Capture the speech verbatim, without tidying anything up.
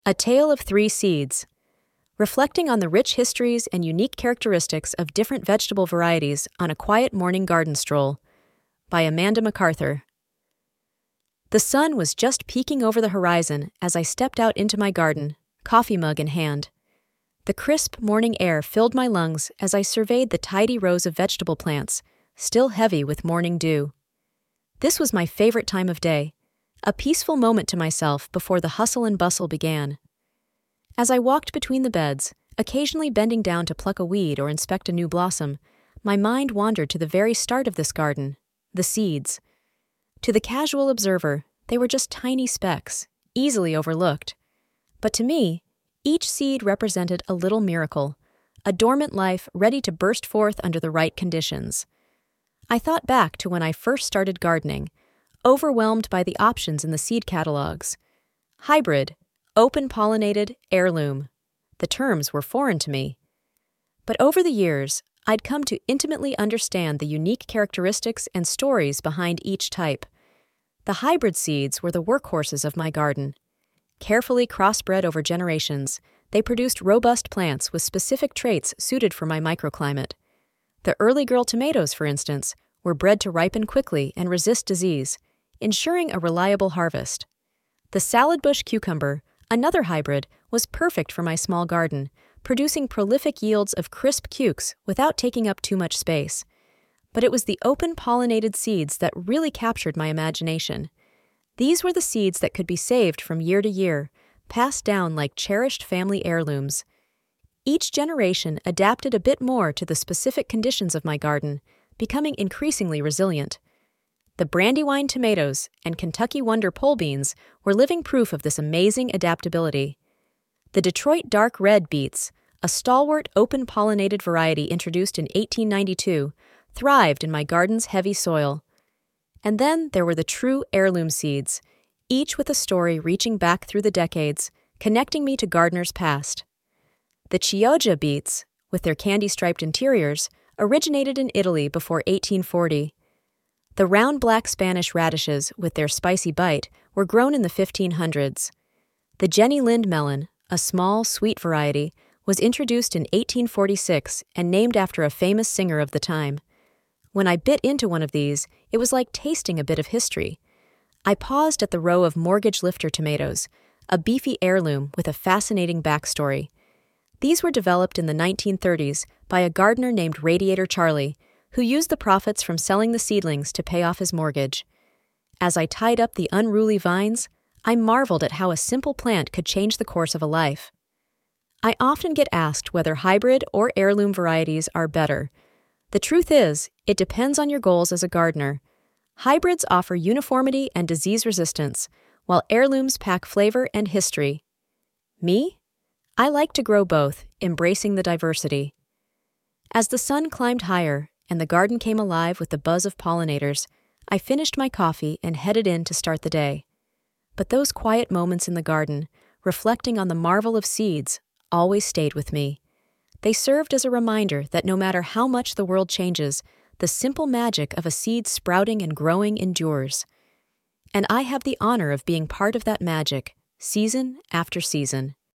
A Tale of Three Seeds. Reflecting on the rich histories and unique characteristics of different vegetable varieties on a quiet morning garden stroll, by Amanda MacArthur. The sun was just peeking over the horizon as I stepped out into my garden, coffee mug in hand. The crisp morning air filled my lungs as I surveyed the tidy rows of vegetable plants, still heavy with morning dew. This was my favorite time of day, a peaceful moment to myself before the hustle and bustle began. As I walked between the beds, occasionally bending down to pluck a weed or inspect a new blossom, my mind wandered to the very start of this garden, the seeds. To the casual observer, they were just tiny specks, easily overlooked. But to me, each seed represented a little miracle, a dormant life ready to burst forth under the right conditions. I thought back to when I first started gardening, overwhelmed by the options in the seed catalogs. Hybrid, open-pollinated, heirloom. The terms were foreign to me. But over the years, I'd come to intimately understand the unique characteristics and stories behind each type. The hybrid seeds were the workhorses of my garden. Carefully crossbred over generations, they produced robust plants with specific traits suited for my microclimate. The early girl tomatoes, for instance, were bred to ripen quickly and resist disease, ensuring a reliable harvest. The salad bush cucumber, another hybrid, was perfect for my small garden, producing prolific yields of crisp cukes without taking up too much space. But it was the open-pollinated seeds that really captured my imagination. These were the seeds that could be saved from year to year, passed down like cherished family heirlooms. Each generation adapted a bit more to the specific conditions of my garden, becoming increasingly resilient. The Brandywine tomatoes and Kentucky Wonder pole beans were living proof of this amazing adaptability. The Detroit dark red beets, a stalwart open-pollinated variety introduced in eighteen ninety-two, thrived in my garden's heavy soil. And then there were the true heirloom seeds, each with a story reaching back through the decades, connecting me to gardeners past. The Chioggia beets, with their candy-striped interiors, originated in Italy before eighteen forty. The round black Spanish radishes, with their spicy bite, were grown in the fifteen hundreds. The Jenny Lind melon, a small, sweet variety, was introduced in eighteen forty-six and named after a famous singer of the time. When I bit into one of these, it was like tasting a bit of history. I paused at the row of mortgage lifter tomatoes, a beefy heirloom with a fascinating backstory. These were developed in the nineteen thirties by a gardener named Radiator Charlie, who used the profits from selling the seedlings to pay off his mortgage. As I tied up the unruly vines, I marveled at how a simple plant could change the course of a life. I often get asked whether hybrid or heirloom varieties are better. The truth is, it depends on your goals as a gardener. Hybrids offer uniformity and disease resistance, while heirlooms pack flavor and history. Me? I like to grow both, embracing the diversity. As the sun climbed higher and the garden came alive with the buzz of pollinators, I finished my coffee and headed in to start the day. But those quiet moments in the garden, reflecting on the marvel of seeds, always stayed with me. They served as a reminder that no matter how much the world changes, the simple magic of a seed sprouting and growing endures. And I have the honor of being part of that magic, season after season.